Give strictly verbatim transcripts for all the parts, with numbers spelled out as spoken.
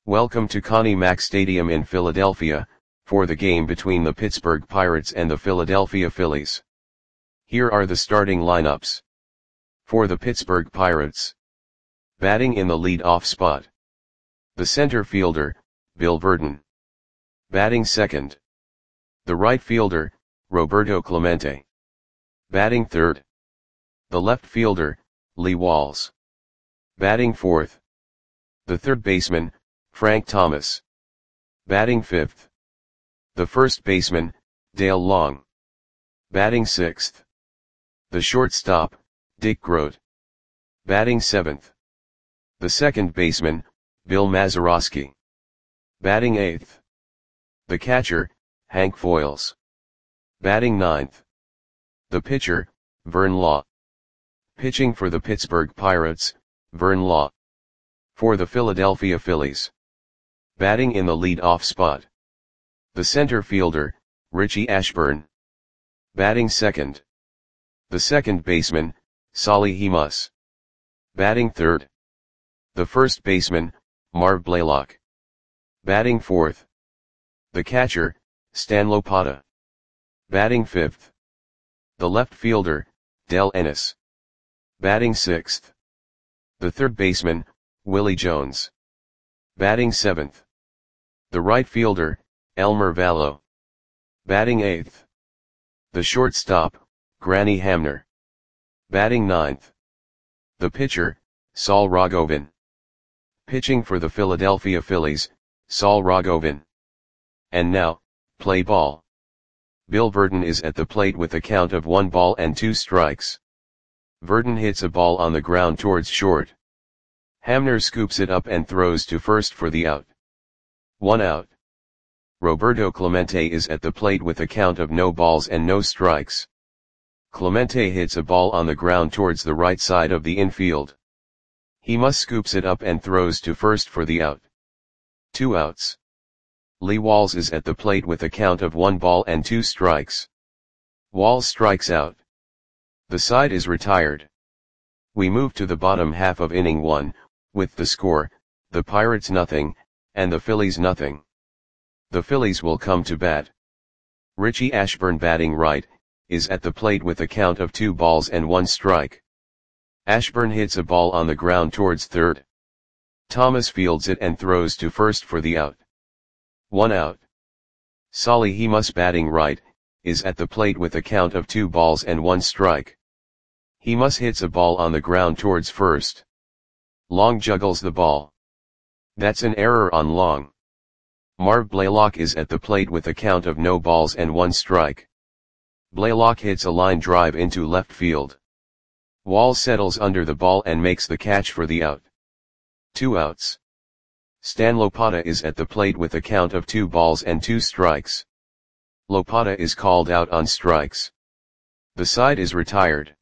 Welcome to Connie Mack Stadium in Philadelphia, for the game between the Pittsburgh Pirates and the Philadelphia Phillies. Here are the starting lineups. For the Pittsburgh Pirates. Batting in the lead-off spot. The center fielder, Bill Virdon. Batting second. The right fielder, Roberto Clemente. Batting third. The left fielder, Lee Walls. Batting fourth. The third baseman, Frank Thomas. Batting fifth. The first baseman, Dale Long. Batting sixth. The shortstop, Dick Groat. Batting seventh. The second baseman, Bill Mazeroski. Batting eighth. The catcher, Hank Foils. Batting ninth. The pitcher, Vern Law. Pitching for the Pittsburgh Pirates, Vern Law. For the Philadelphia Phillies. Batting in the lead-off spot. The center fielder, Richie Ashburn. Batting second. The second baseman, Solly Hemus. Batting third. The first baseman, Marv Blaylock. Batting fourth. The catcher, Stan Lopata. Batting fifth. The left fielder, Del Ennis. Batting sixth. The third baseman, Willie Jones. Batting seventh. The right fielder, Elmer Vallow. Batting eighth. The shortstop, Granny Hamner. Batting ninth. The pitcher, Saul Rogovin. Pitching for the Philadelphia Phillies, Saul Rogovin. And now, play ball. Bill Virdon is at the plate with a count of one ball and two strikes. Virdon hits a ball on the ground towards short. Hamner scoops it up and throws to first for the out. One out. Roberto Clemente is at the plate with a count of no balls and no strikes. Clemente hits a ball on the ground towards the right side of the infield. Hemus scoops it up and throws to first for the out. Two outs. Lee Walls is at the plate with a count of one ball and two strikes. Walls strikes out. The side is retired. We move to the bottom half of inning one, with the score, the Pirates nothing, and the Phillies nothing. The Phillies will come to bat. Richie Ashburn batting right, is at the plate with a count of two balls and one strike. Ashburn hits a ball on the ground towards third. Thomas fields it and throws to first for the out. One out. Solly Hemus batting right, is at the plate with a count of two balls and one strike. Hemus hits a ball on the ground towards first. Long juggles the ball. That's an error on Long. Marv Blaylock is at the plate with a count of no balls and one strike. Blaylock hits a line drive into left field. Walls settles under the ball and makes the catch for the out. Two outs. Stan Lopata is at the plate with a count of two balls and two strikes. Lopata is called out on strikes. The side is retired.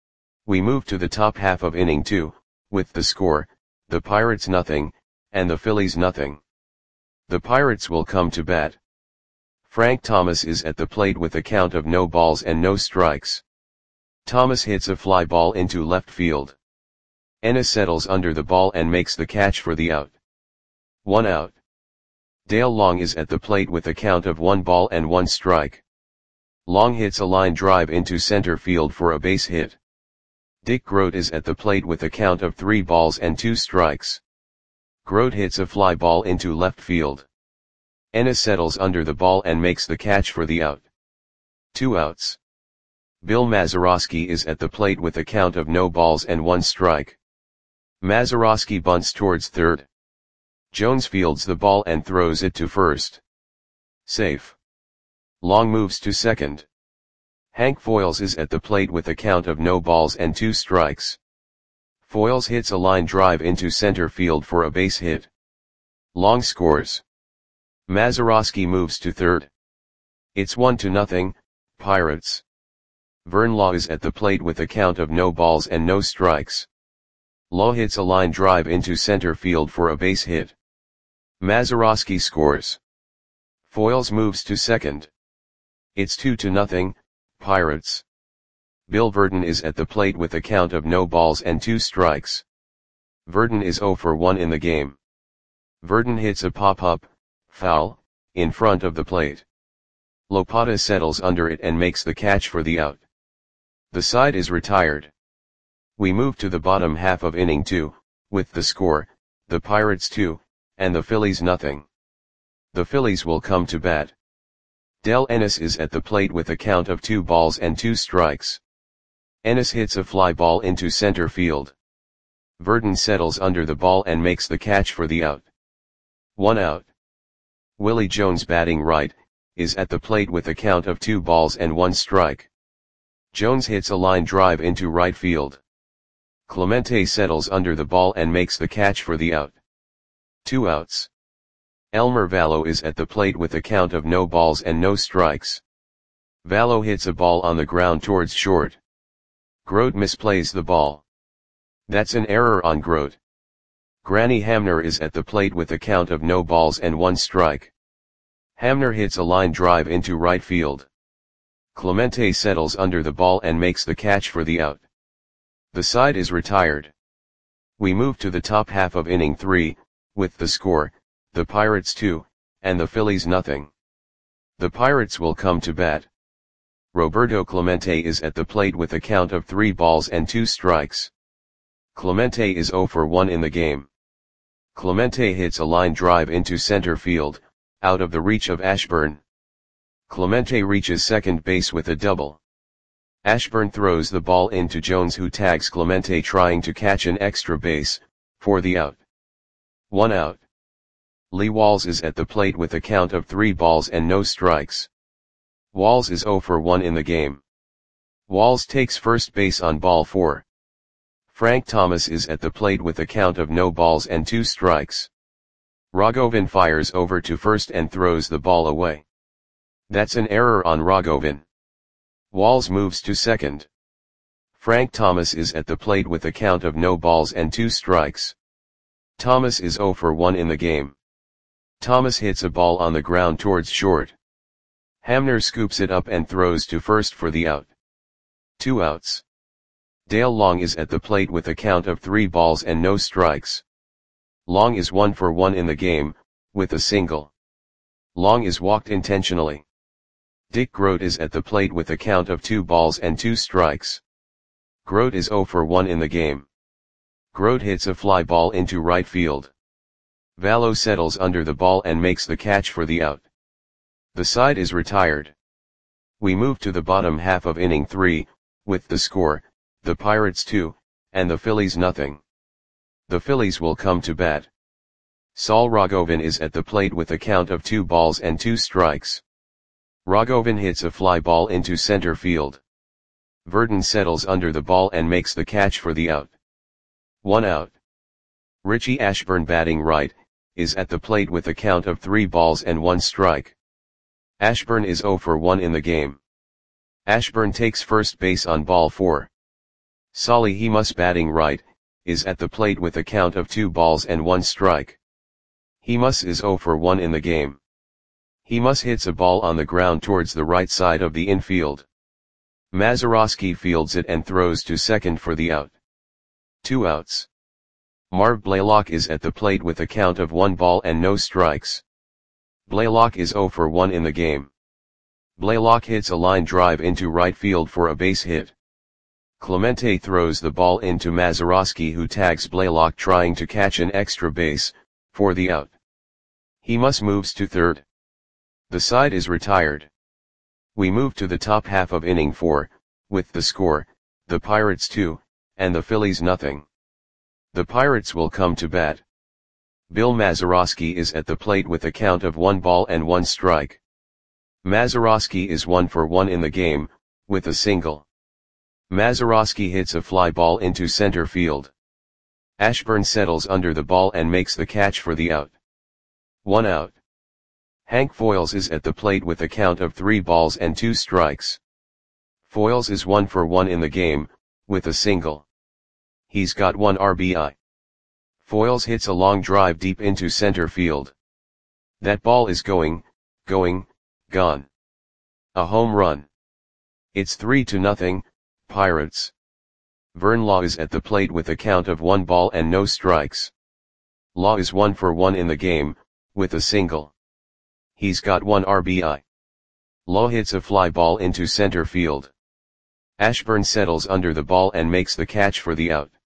We move to the top half of inning two, with the score, the Pirates nothing, and the Phillies nothing. The Pirates will come to bat. Frank Thomas is at the plate with a count of no balls and no strikes. Thomas hits a fly ball into left field. Ennis settles under the ball and makes the catch for the out. One out. Dale Long is at the plate with a count of one ball and one strike. Long hits a line drive into center field for a base hit. Dick Groat is at the plate with a count of three balls and two strikes. Groat hits a fly ball into left field. Ennis settles under the ball and makes the catch for the out. Two outs. Bill Mazeroski is at the plate with a count of no balls and one strike. Mazeroski bunts towards third. Jones fields the ball and throws it to first. Safe. Long moves to second. Hank Foils is at the plate with a count of no balls and two strikes. Foils hits a line drive into center field for a base hit. Long scores. Mazeroski moves to third. It's one to nothing, Pirates. Vern Law is at the plate with a count of no balls and no strikes. Law hits a line drive into center field for a base hit. Mazeroski scores. Foils moves to second. It's two to nothing, Pirates. Bill Virdon is at the plate with a count of no balls and two strikes. Virdon is zero for one in the game. Verdon hits a pop-up, foul, in front of the plate. Lopata settles under it and makes the catch for the out. The side is retired. We move to the bottom half of inning two, with the score, the Pirates two, and the Phillies nothing. The Phillies will come to bat. Del Ennis is at the plate with a count of two balls and two strikes. Ennis hits a fly ball into center field. Verdon settles under the ball and makes the catch for the out. One out. Willie Jones, batting right, is at the plate with a count of two balls and one strike. Jones hits a line drive into right field. Clemente settles under the ball and makes the catch for the out. Two outs. Elmer Vallo is at the plate with a count of no balls and no strikes. Vallo hits a ball on the ground towards short. Grote misplays the ball. That's an error on Grote. Granny Hamner is at the plate with a count of no balls and one strike. Hamner hits a line drive into right field. Clemente settles under the ball and makes the catch for the out. The side is retired. We move to the top half of inning three, with the score, the Pirates two, and the Phillies nothing. The Pirates will come to bat. Roberto Clemente is at the plate with a count of three balls and two strikes. Clemente is zero for one in the game. Clemente hits a line drive into center field, out of the reach of Ashburn. Clemente reaches second base with a double. Ashburn throws the ball into Jones, who tags Clemente trying to catch an extra base, for the out. One out. Lee Walls is at the plate with a count of three balls and no strikes. Walls is zero for one in the game. Walls takes first base on ball four. Frank Thomas is at the plate with a count of no balls and two strikes. Rogovin fires over to first and throws the ball away. That's an error on Rogovin. Walls moves to second. Frank Thomas is at the plate with a count of no balls and two strikes. Thomas is zero for one in the game. Thomas hits a ball on the ground towards short. Hamner scoops it up and throws to first for the out. Two outs. Dale Long is at the plate with a count of three balls and no strikes. Long is one for one in the game, with a single. Long is walked intentionally. Dick Grote is at the plate with a count of two balls and two strikes. Grote is zero for one in the game. Grote hits a fly ball into right field. Vallo settles under the ball and makes the catch for the out. The side is retired. We move to the bottom half of inning three, with the score, the Pirates two, and the Phillies nothing. The Phillies will come to bat. Saul Rogovin is at the plate with a count of two balls and two strikes. Rogovin hits a fly ball into center field. Verdon settles under the ball and makes the catch for the out. One out. Richie Ashburn, batting right, is at the plate with a count of three balls and one strike. Ashburn is zero for one in the game. Ashburn takes first base on ball four. Solly Hemus, batting right, is at the plate with a count of two balls and one strike. Hemus is zero for one in the game. Hemus hits a ball on the ground towards the right side of the infield. Mazeroski fields it and throws to second for the out. Two outs. Marv Blaylock is at the plate with a count of one ball and no strikes. Blaylock is zero for one in the game. Blaylock hits a line drive into right field for a base hit. Clemente throws the ball into Mazeroski, who tags Blaylock trying to catch an extra base, for the out. Hemus moves to third. The side is retired. We move to the top half of inning four, with the score, the Pirates two, and the Phillies nothing. The Pirates will come to bat. Bill Mazeroski is at the plate with a count of one ball and one strike. Mazeroski is one for one in the game, with a single. Mazeroski hits a fly ball into center field. Ashburn settles under the ball and makes the catch for the out. One out. Hank Foyles is at the plate with a count of three balls and two strikes. Foyles is one for one in the game, with a single. He's got one R B I. Foyles hits a long drive deep into center field. That ball is going, going, gone. A home run. It's three to nothing, Pirates. Vern Law is at the plate with a count of one ball and no strikes. Law is one for one in the game, with a single. He's got one R B I. Law hits a fly ball into center field. Ashburn settles under the ball and makes the catch for the out.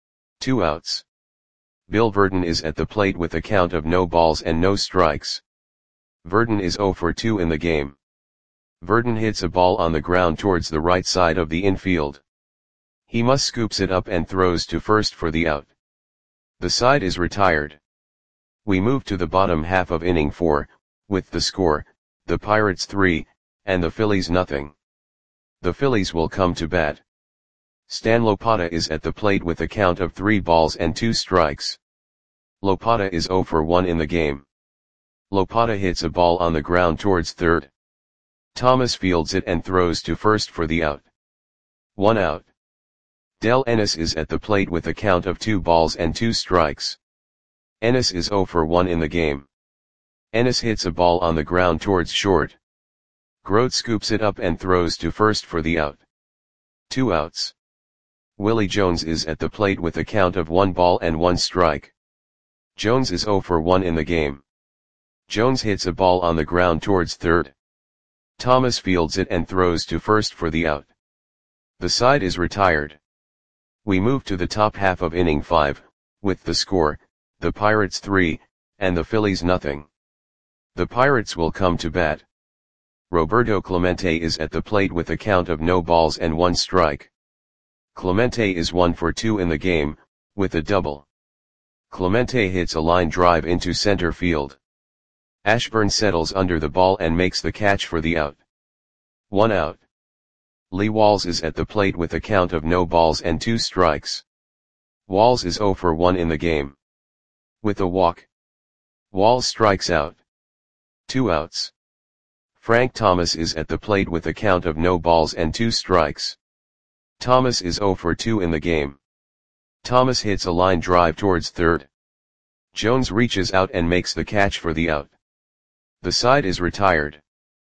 Two outs. Bill Verdon is at the plate with a count of no balls and no strikes. Verdon is zero for two in the game. Verdon hits a ball on the ground towards the right side of the infield. He must scoops it up and throws to first for the out. The side is retired. We move to the bottom half of inning four, with the score, the Pirates three, and the Phillies nothing. The Phillies will come to bat. Stan Lopata is at the plate with a count of three balls and two strikes. Lopata is zero for one in the game. Lopata hits a ball on the ground towards third. Thomas fields it and throws to first for the out. One out. Del Ennis is at the plate with a count of two balls and two strikes. Ennis is zero for one in the game. Ennis hits a ball on the ground towards short. Grote scoops it up and throws to first for the out. Two outs. Willie Jones is at the plate with a count of one ball and one strike. Jones is zero for one in the game. Jones hits a ball on the ground towards third. Thomas fields it and throws to first for the out. The side is retired. We move to the top half of inning five, with the score, the Pirates three, and the Phillies nothing. The Pirates will come to bat. Roberto Clemente is at the plate with a count of no balls and one strike. Clemente is one for two in the game, with a double. Clemente hits a line drive into center field. Ashburn settles under the ball and makes the catch for the out. One out. Lee Walls is at the plate with a count of no balls and two strikes. Walls is zero for one in the game. With a walk. Walls strikes out. Two outs. Frank Thomas is at the plate with a count of no balls and two strikes. Thomas is zero for two in the game. Thomas hits a line drive towards third. Jones reaches out and makes the catch for the out. The side is retired.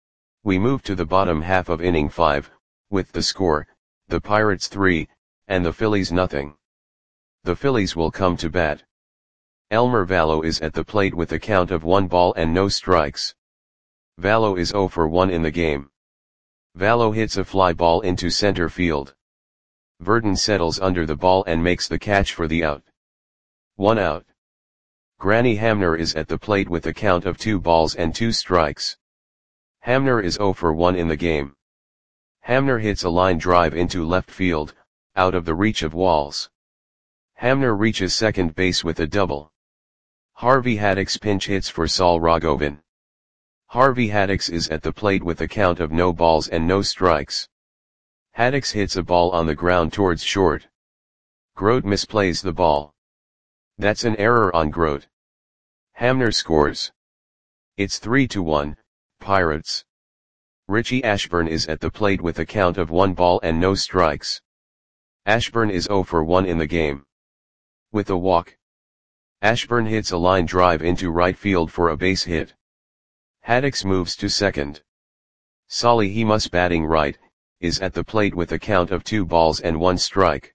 We move to the bottom half of inning five, with the score, the Pirates three, and the Phillies nothing. The Phillies will come to bat. Elmer Vallo is at the plate with a count of one ball and no strikes. Vallo is zero for one in the game. Vallo hits a fly ball into center field. Verdon settles under the ball and makes the catch for the out. One out. Granny Hamner is at the plate with a count of two balls and two strikes. Hamner is zero for one in the game. Hamner hits a line drive into left field, out of the reach of Walls. Hamner reaches second base with a double. Harvey Haddix pinch hits for Saul Raghovan. Harvey Haddix is at the plate with a count of no balls and no strikes. Haddix hits a ball on the ground towards short. Grote misplays the ball. That's an error on Grote. Hamner scores. It's three to one, Pirates. Richie Ashburn is at the plate with a count of one ball and no strikes. Ashburn is zero for one in the game. With a walk. Ashburn hits a line drive into right field for a base hit. Haddix moves to second. Solly Hemus batting right, is at the plate with a count of two balls and one strike.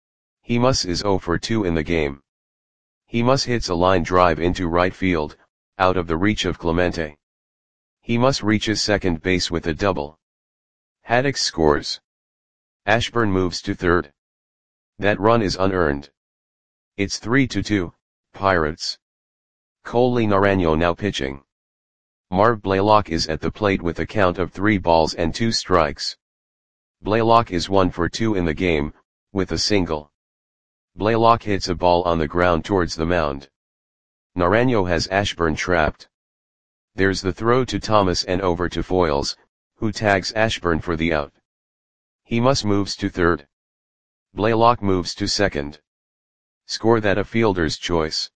Hemus is zero for two in the game. Hemus hits a line drive into right field, out of the reach of Clemente. Hemus reaches second base with a double. Haddix scores. Ashburn moves to third. That run is unearned. It's three to two, Pirates. Coley Naranjo now pitching. Marv Blaylock is at the plate with a count of three balls and two strikes. Blaylock is one for two in the game, with a single. Blaylock hits a ball on the ground towards the mound. Naranjo has Ashburn trapped. There's the throw to Thomas and over to Foyles, who tags Ashburn for the out. Hemus moves to third. Blaylock moves to second. Score that a fielder's choice.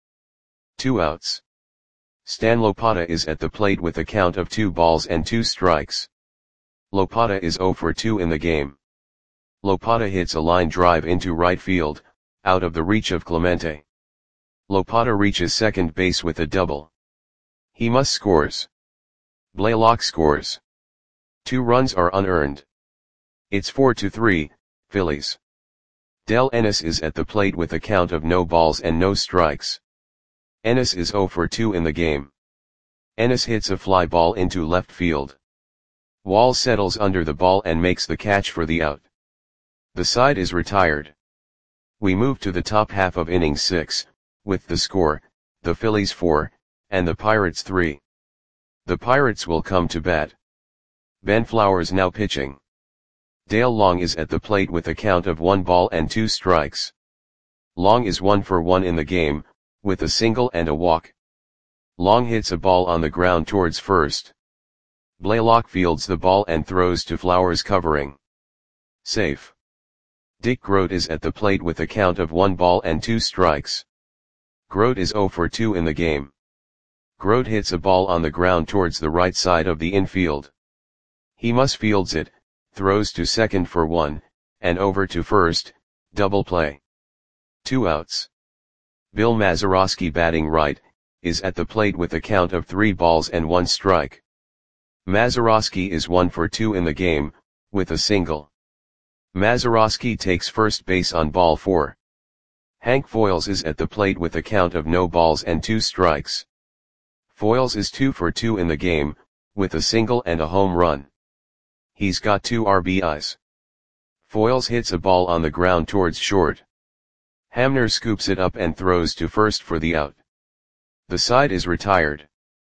Two outs. Stan Lopata is at the plate with a count of two balls and two strikes. Lopata is zero for two in the game. Lopata hits a line drive into right field, out of the reach of Clemente. Lopata reaches second base with a double. Hemus scores. Blaylock scores. Two runs are unearned. It's four to three, Phillies. Del Ennis is at the plate with a count of no balls and no strikes. Ennis is zero for two in the game. Ennis hits a fly ball into left field. Walls settles under the ball and makes the catch for the out. The side is retired. We move to the top half of inning six, with the score, the Phillies four, and the Pirates three. The Pirates will come to bat. Ben Flowers now pitching. Dale Long is at the plate with a count of one ball and two strikes. Long is one for one in the game, with a single and a walk. Long hits a ball on the ground towards first. Blaylock fields the ball and throws to Flowers covering. Safe. Dick Groat is at the plate with a count of one ball and two strikes. Groat is zero for two in the game. Groat hits a ball on the ground towards the right side of the infield. He must fields it, throws to second for one, and over to first, double play. Two outs. Bill Mazeroski batting right, is at the plate with a count of three balls and one strike. Mazeroski is one for two in the game, with a single. Mazeroski takes first base on ball four. Hank Foils is at the plate with a count of no balls and two strikes. Foils is two for two in the game, with a single and a home run. He's got two R B Is. Foils hits a ball on the ground towards short. Hamner scoops it up and throws to first for the out. The side is retired.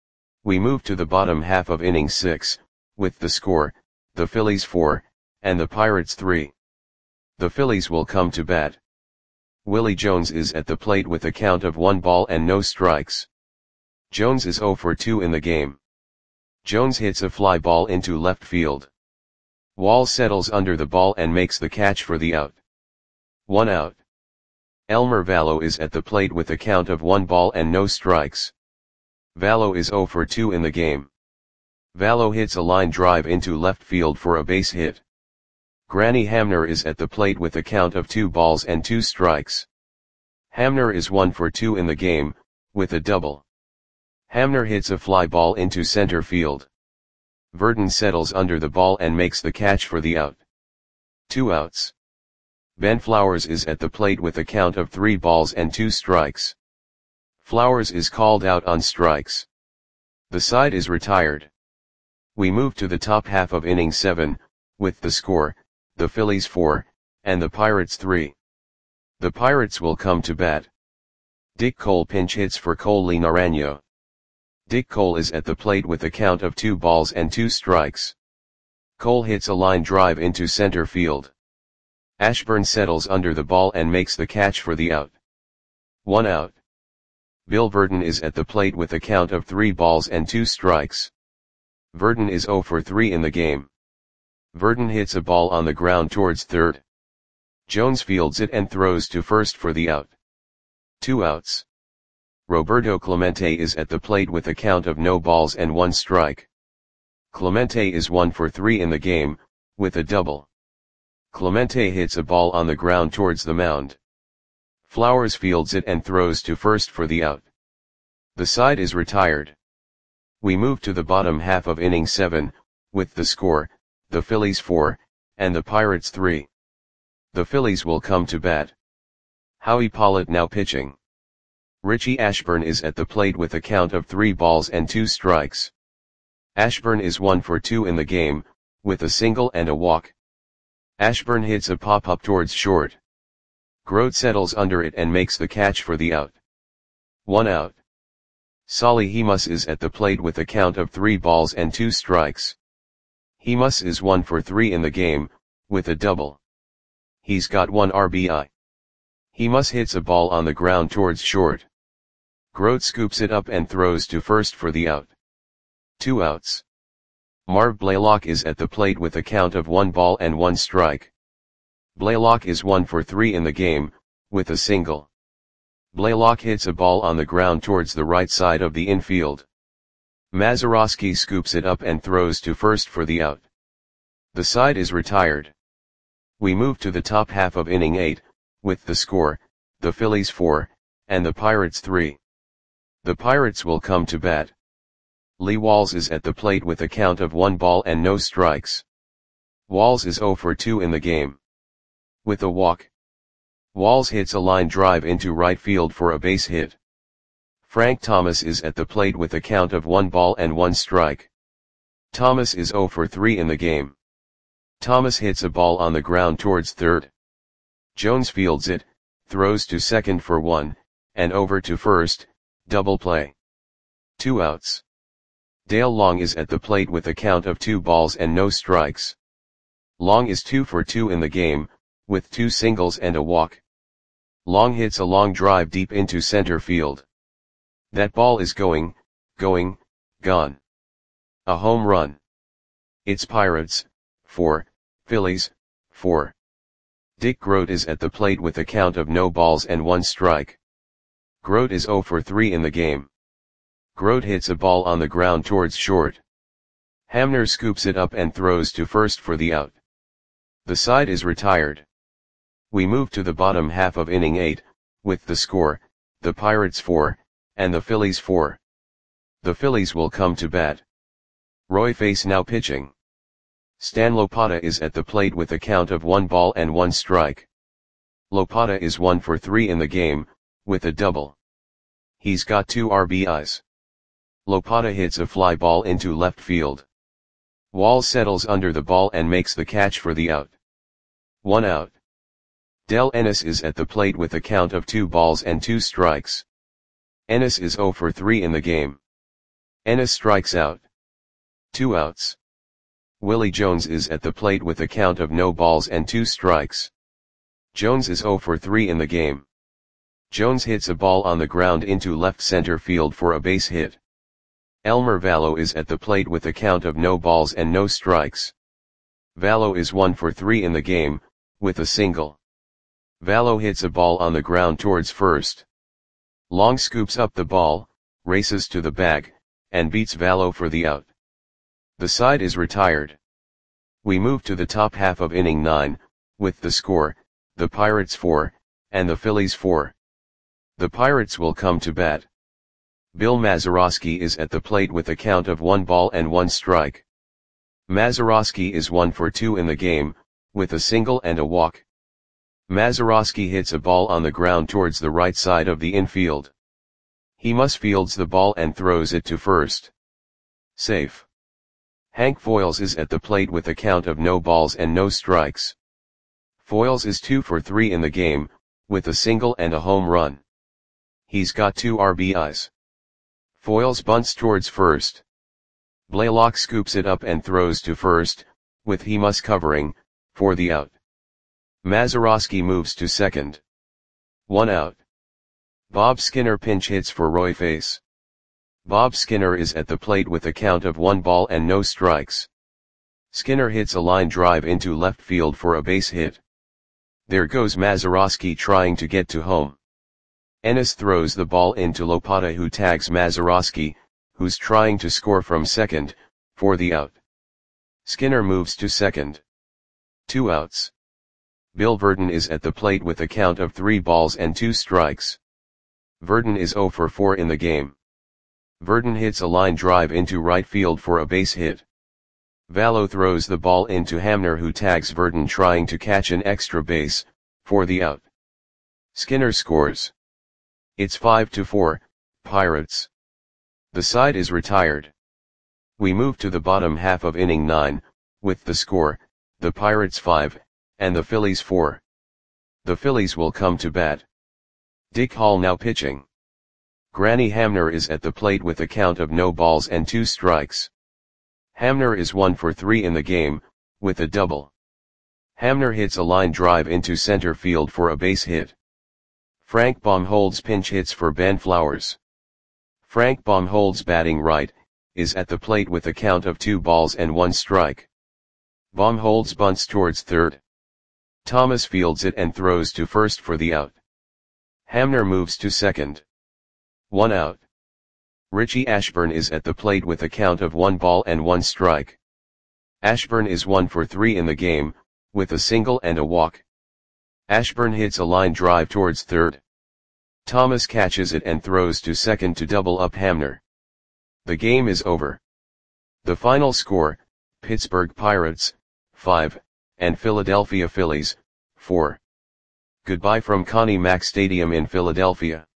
We move to the bottom half of inning six, with the score, the Phillies four, and the Pirates three. The Phillies will come to bat. Willie Jones is at the plate with a count of one ball and no strikes. Jones is zero for two in the game. Jones hits a fly ball into left field. Wall settles under the ball and makes the catch for the out. One out. Elmer Vallo is at the plate with a count of one ball and no strikes. Vallo is zero for two in the game. Vallo hits a line drive into left field for a base hit. Granny Hamner is at the plate with a count of two balls and two strikes. Hamner is one for two in the game, with a double. Hamner hits a fly ball into center field. Verdon settles under the ball and makes the catch for the out. Two outs. Ben Flowers is at the plate with a count of three balls and two strikes. Flowers is called out on strikes. The side is retired. We move to the top half of inning seven, with the score, the Phillies four, and the Pirates three. The Pirates will come to bat. Dick Cole pinch hits for Cole Naranjo. Dick Cole is at the plate with a count of two balls and two strikes. Cole hits a line drive into center field. Ashburn settles under the ball and makes the catch for the out. One out. Bill Verdon is at the plate with a count of three balls and two strikes. Verdon is zero for three in the game. Verdon hits a ball on the ground towards third. Jones fields it and throws to first for the out. Two outs. Roberto Clemente is at the plate with a count of no balls and one strike. Clemente is one for three in the game, with a double. Clemente hits a ball on the ground towards the mound. Flowers fields it and throws to first for the out. The side is retired. We move to the bottom half of inning seven, with the score, the Phillies four, and the Pirates three. The Phillies will come to bat. Howie Pollitt now pitching. Richie Ashburn is at the plate with a count of three balls and two strikes. Ashburn is one for two in the game, with a single and a walk. Ashburn hits a pop-up towards short. Groat settles under it and makes the catch for the out. One out. Solly Hemus is at the plate with a count of three balls and two strikes. Hemus is one for three in the game, with a double. He's got one R B I. Hemus hits a ball on the ground towards short. Groat scoops it up and throws to first for the out. Two outs. Marv Blaylock is at the plate with a count of one ball and one strike. Blaylock is one for three in the game, with a single. Blaylock hits a ball on the ground towards the right side of the infield. Mazeroski scoops it up and throws to first for the out. The side is retired. We move to the top half of inning eight, with the score, the Phillies four, and the Pirates three. The Pirates will come to bat. Lee Walls is at the plate with a count of one ball and no strikes. Walls is zero for two in the game. With a walk. Walls hits a line drive into right field for a base hit. Frank Thomas is at the plate with a count of one ball and one strike. Thomas is zero for three in the game. Thomas hits a ball on the ground towards third. Jones fields it, throws to second for one, and over to first, double play. Two outs. Dale Long is at the plate with a count of two balls and no strikes. Long is two for two in the game, with two singles and a walk. Long hits a long drive deep into center field. That ball is going, going, gone. A home run. It's Pirates, four, Phillies, four. Dick Groat is at the plate with a count of no balls and one strike. Groat is zero for three in the game. Groat hits a ball on the ground towards short. Hamner scoops it up and throws to first for the out. The side is retired. We move to the bottom half of inning eight, with the score, the Pirates four, and the Phillies four. The Phillies will come to bat. Roy Face now pitching. Stan Lopata is at the plate with a count of one ball and one strike. Lopata is one for three in the game, with a double. He's got two R B Is. Lopata hits a fly ball into left field. Wall settles under the ball and makes the catch for the out. One out. Del Ennis is at the plate with a count of two balls and two strikes. Ennis is zero for three in the game. Ennis strikes out. Two outs. Willie Jones is at the plate with a count of no balls and two strikes. Jones is zero for three in the game. Jones hits a ball on the ground into left center field for a base hit. Elmer Vallo is at the plate with a count of no balls and no strikes. Vallo is one for three in the game, with a single. Vallo hits a ball on the ground towards first. Long scoops up the ball, races to the bag, and beats Vallo for the out. The side is retired. We move to the top half of inning nine, with the score, the Pirates four, and the Phillies four. The Pirates will come to bat. Bill Mazeroski is at the plate with a count of one ball and one strike. Mazeroski is one for two in the game, with a single and a walk. Mazeroski hits a ball on the ground towards the right side of the infield. He must fields the ball and throws it to first. Safe. Hank Foils is at the plate with a count of no balls and no strikes. Foils is two for three in the game, with a single and a home run. He's got two R B Is. Foils bunts towards first. Blaylock scoops it up and throws to first, with Hemus covering, for the out. Mazeroski moves to second. One out. Bob Skinner pinch hits for Roy Face. Bob Skinner is at the plate with a count of one ball and no strikes. Skinner hits a line drive into left field for a base hit. There goes Mazeroski trying to get to home. Ennis throws the ball into Lopata, who tags Mazeroski, who's trying to score from second, for the out. Skinner moves to second. Two outs. Bill Verdon is at the plate with a count of three balls and two strikes. Verdon is zero for four in the game. Verdon hits a line drive into right field for a base hit. Vallo throws the ball into Hamner, who tags Verdon trying to catch an extra base, for the out. Skinner scores. It's five to four, Pirates. The side is retired. We move to the bottom half of inning nine, with the score, the Pirates five, and the Phillies four. The Phillies will come to bat. Dick Hall now pitching. Granny Hamner is at the plate with a count of no balls and two strikes. Hamner is one for three in the game, with a double. Hamner hits a line drive into center field for a base hit. Frank Baumholz pinch hits for Ben Flowers. Frank Baumholz, batting right, is at the plate with a count of two balls and one strike. Baumholz bunts towards third. Thomas fields it and throws to first for the out. Hamner moves to second. One out. Richie Ashburn is at the plate with a count of one ball and one strike. Ashburn is one for three in the game, with a single and a walk. Ashburn hits a line drive towards third. Thomas catches it and throws to second to double up Hamner. The game is over. The final score, Pittsburgh Pirates, five, and Philadelphia Phillies, four. Goodbye from Connie Mack Stadium in Philadelphia.